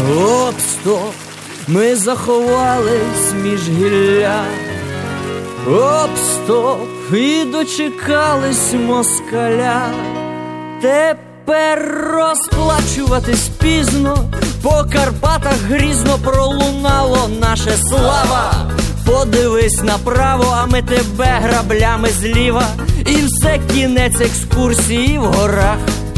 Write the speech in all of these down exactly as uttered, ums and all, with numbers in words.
Оп, стоп, ми заховались між гілля. Оп, стоп, і дочекались москаля. Тепер розплачуватись пізно, по Карпатах грізно пролунало наше слава. Подивись направо, а ми тебе граблями зліва. І все, кінець екскурсії в горах.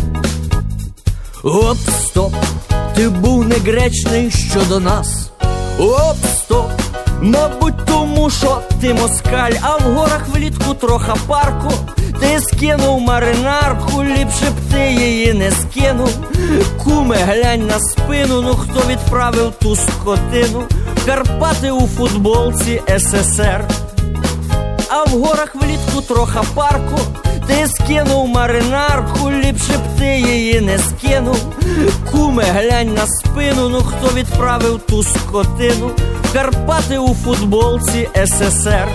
Оп, стоп, ти був негречний щодо нас. Оп, стоп, мабуть тому, що ти москаль, а в горах влітку троха парку. Ти скинув маринарку, ліпше б ти її не скинув. Куме, глянь на спину, ну хто відправив ту скотину? Карпати у футболці ес ес ер. А в горах влітку троха парку. Ти скинув маринарку, ліпше б ти її не скинув. Куме, глянь на спину, ну хто відправив ту скотину? Карпати у футболці ес ес ер.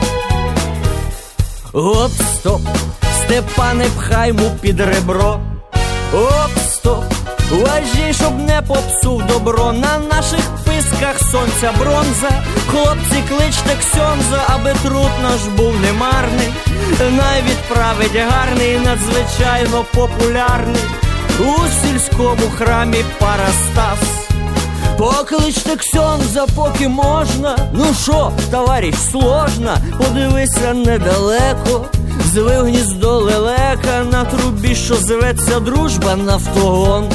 Оп, стоп, Степане, пхай му під ребро. Оп, стоп, важій, щоб не попсув добро. На наших писках сонця бронза. Хлопці, кличте ксьондза, аби труд наш був немарний. Най відправить гарний, надзвичайно популярний у сільському храмі Парастас. Покличте ксьондза, поки можна. Ну шо, товариш, сложно? Подивися недалеко, звив гніздо лелека на трубі, що зветься Дружба Нафтогон.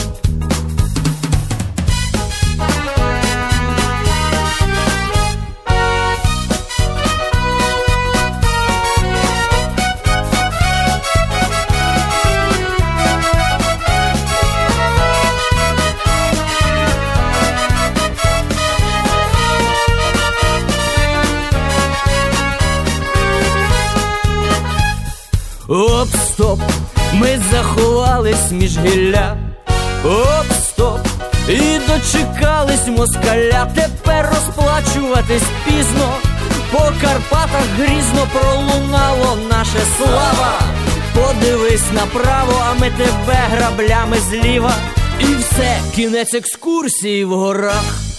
Оп, стоп, ми заховались між гілля. Оп, стоп, і дочекались москаля. Тепер розплачуватись пізно, по Карпатах грізно пролунало наше слава. Подивись направо, а ми тебе граблями зліва. І все, кінець екскурсії в горах.